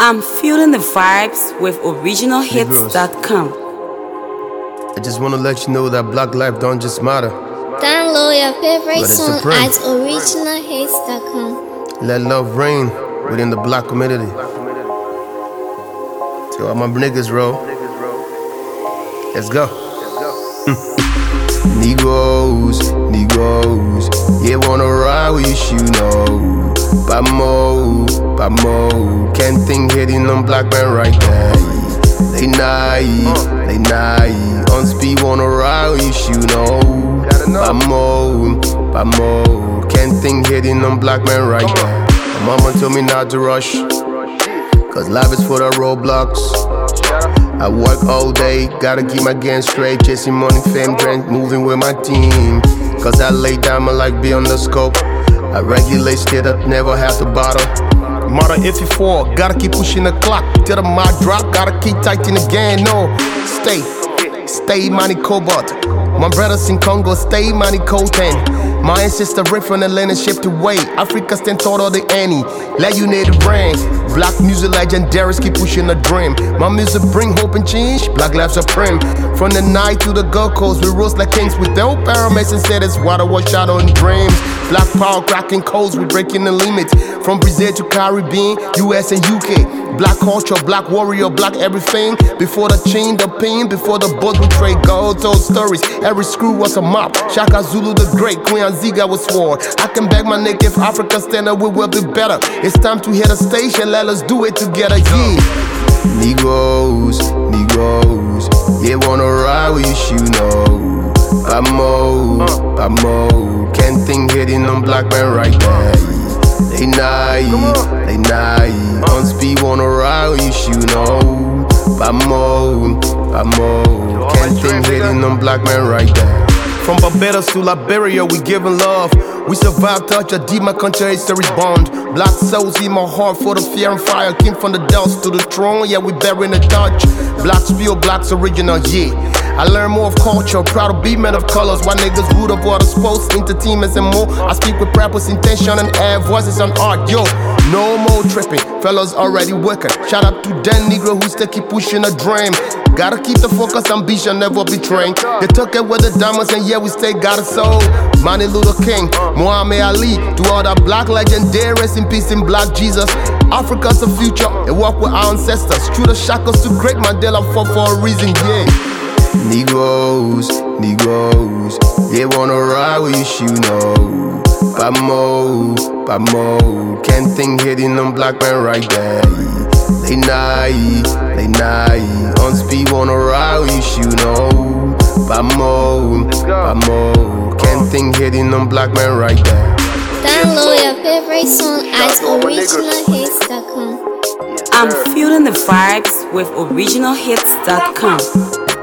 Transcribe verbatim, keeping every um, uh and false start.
I'm feeling the vibes with original hits dot com. I just wanna let you know that black life don't just matter. Download your favorite song supreme. at original hits dot com. Let love reign within the black community. To all my niggas roll. Let's go. Negroes, Negroes, yeah, wanna ride with you, should know. Bamo, Bamo, can't think hitting on black man right there. They naive, they naive, on speed wanna ride with you, should know. Bamo, Bamo, can't think hitting on black man right there. My mama told me not to rush, cause life is full of roadblocks. I work all day, gotta keep my game straight, chasing money, fame, drink, moving with my team. Cause I lay down my life beyond the scope. I regulate, stayed up, never have to bottle. Mother, if you fall, gotta keep pushing the clock till the mic drop, gotta keep tight in the game. No, stay, stay money cobalt. My brothers in Congo, stay money coating. My ancestor riff on the land and shipped away. Africa stand tall of the Annie. Let you need the brain. Black music legendaries keep pushing the dream. My music bring hope and change. Black life supreme. From the night to the Gulf Coast, we roast like kings with no pyramids and cities. Water wash out on dreams. Black power cracking codes, we breaking the limits. From Brazil to Caribbean, U S and U K. Black culture, black warrior, black everything. Before the chain, the pain, before the boat we trade gold, told stories. Every screw was a mop. Shaka Zulu the Great, Queen Anziga was swore. I can beg my neck if Africa stand up, we will be better. It's time to hit a station, let us do it together, yeah. Negroes, Negroes, yeah, wanna ride with you, should know. Bamo, Bamo, can't think hitting on black man right there. They naive, they naive, on speed wanna ride with you, should know. Bamo, Bamo, can't think hitting on black man right there. From Barbados to Liberia, we giving love. We survived, touch a deep, my country history bond. Black souls in my heart for the fear and fire. Came from the dust to the throne, yeah, we burying the touch. Blacks feel blacks original, yeah. I learn more of culture, proud to be men of colors. Why niggas root of water sports, entertainments and more. I speak with purpose, intention and air, voices and art, yo. No more tripping, fellas already working. Shout out to Dan Negro who still keep pushing a dream. Gotta keep the focus, ambition, never betraying. They took it with the diamonds and yeah, we stay got a soul. Martin Luther King, Muhammad Ali, to all the black legendaries, in peace in black Jesus. Africa's the future, and walk with our ancestors. Through the shackles to great Mandela fought for a reason, yeah. Negroes, Negroes, they wanna ride with you, should know. Bamo, Bamo, can't think hitting on black man right there. They naive, they naive, on speed wanna ride with you, should know. Bamo, Bamo, can't think hitting on black man right there. Download your favorite song at original hits dot com. I'm feeling the vibes with original hits dot com.